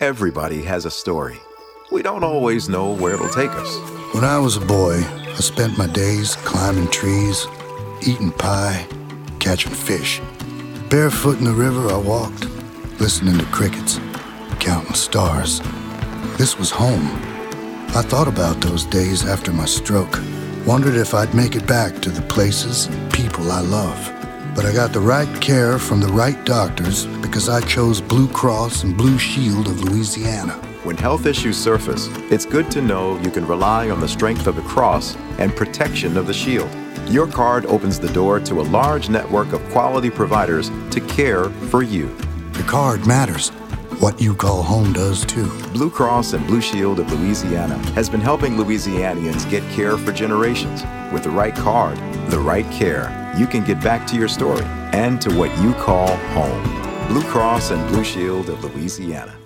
Everybody has a story. We don't always know where it'll take us. When I was a boy, I spent my days climbing trees, eating pie, catching fish. Barefoot in the river I walked, listening to crickets, counting stars. This was home. I thought about those days after my stroke, wondered if I'd make it back to the places and people I love. But I got the right care from the right doctors because I chose Blue Cross and Blue Shield of Louisiana. When health issues surface, it's good to know you can rely on the strength of the cross and protection of the shield. Your card opens the door to a large network of quality providers to care for you. The card matters. What you call home does too. Blue Cross and Blue Shield of Louisiana has been helping Louisianians get care for generations. With the right card, the right care, you can get back to your story and to what you call home. Blue Cross and Blue Shield of Louisiana.